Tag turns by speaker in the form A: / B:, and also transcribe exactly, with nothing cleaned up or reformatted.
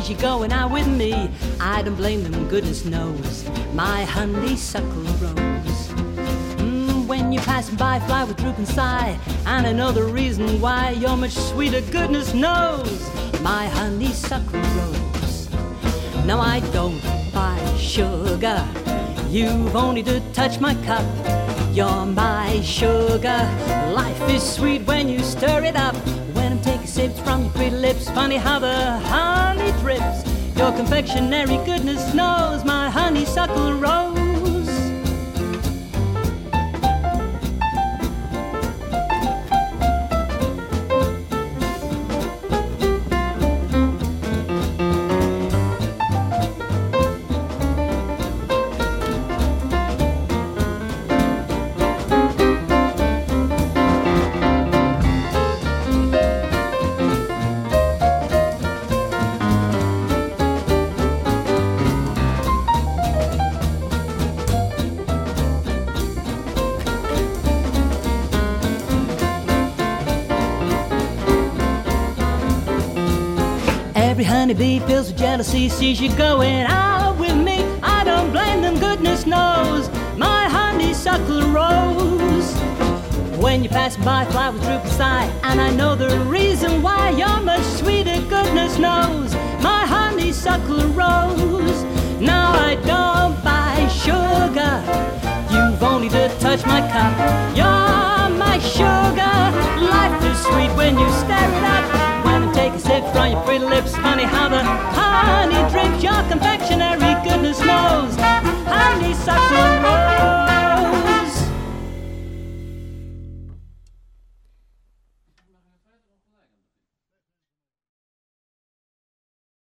A: sees you going out with me. I don't blame them, goodness knows, my honeysuckle rose. Mm, when you're passing by, fly with drooping sigh, and I know the reason why. You're much sweeter, goodness knows, my honeysuckle rose. Now I don't buy sugar, you've only to touch my cup. You're my sugar, life is sweet when you stir it up. When I'm taking sips from your pretty lips, funny how the honey drips. Your confectionery, goodness knows, my honeysuckle rose. Every honeybee feels with jealousy, sees you going out with me. I don't blame them, goodness knows, my honeysuckle rose. When you're passing by, fly with drooping sigh, and I know the reason why. You're much sweeter, goodness knows, my honeysuckle rose. Now I don't buy sugar, you've only to touch my cup. You're my sugar, life is sweet when you stir it up. When I'm taking sips from your pretty lips, funny how the honey drips. Your confectionery,